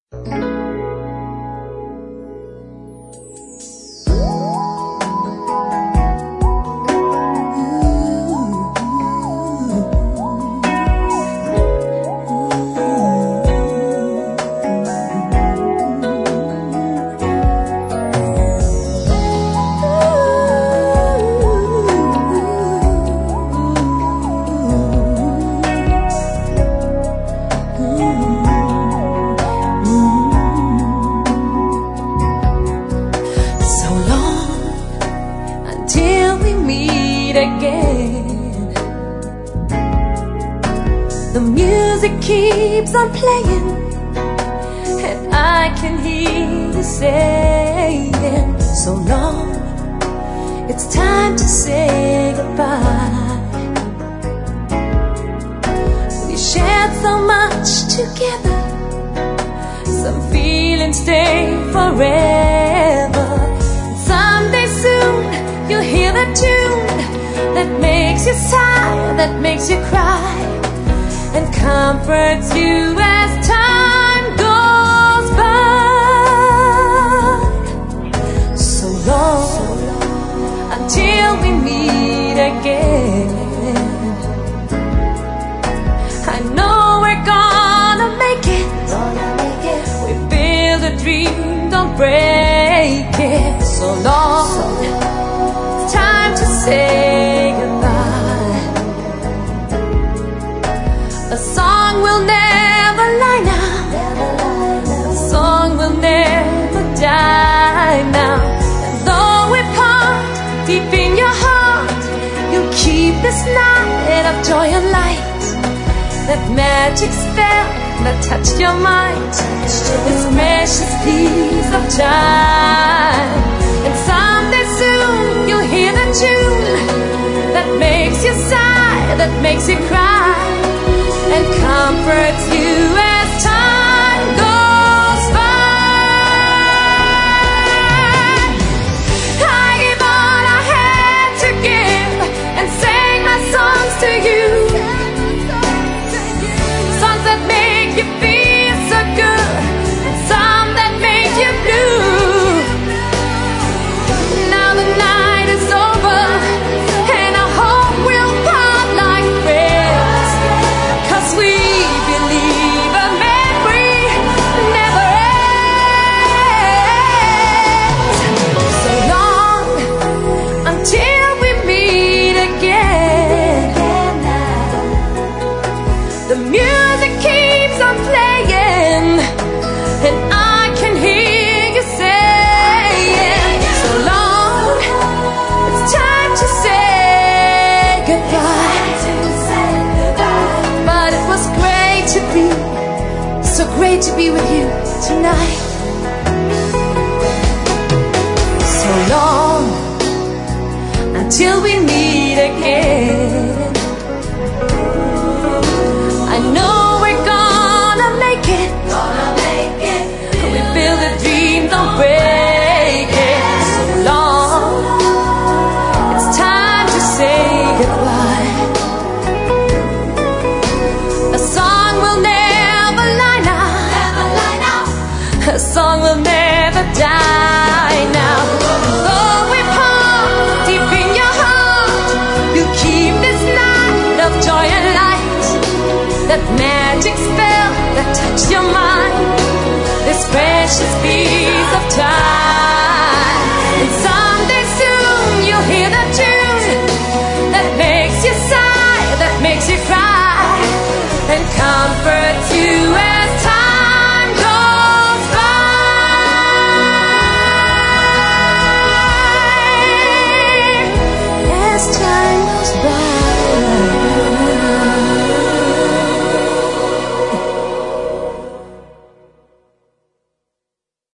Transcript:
Again, the music keeps on playing, and I can hear you saying, so long, it's time to say goodbye. We shared so much together, some feelings stay forever. Someday soon you'll hear the tune that makes you sigh, that makes you cry, and comforts you as time goes by. So long, until we meet again. I know we're gonna make it. We build a dream, don't break it. So long, it's time to say goodbye. A song will never lie now. A song will never die now. And though we part deep in your heart, you'll keep this night of joy and light. That magic spell that touched your mind, this precious piece of time. And someday soon you'll hear the tune that makes you sigh, that makes you cry, and comforts you as time goes by. I give all I had to give and sang my songs to you, songs that make you feel so good, and some that make you blue. Now the night is over, and I hope we'll part like friends, 'cause we believe a memory never ends. So long, until we meet again. The music keeps on playing, and I can hear you saying, so long, it's time to say goodbye. But it was great to be, so great to be with you tonight. So long, until we meet again. I know we're gonna make it. We build a dream, don't break it. So long, it's time to say goodbye. A song will never lie now. A song will never die now. Though we part deep in your heart, you keep this night of joy and light. That magic spell that touched your mind, this precious piece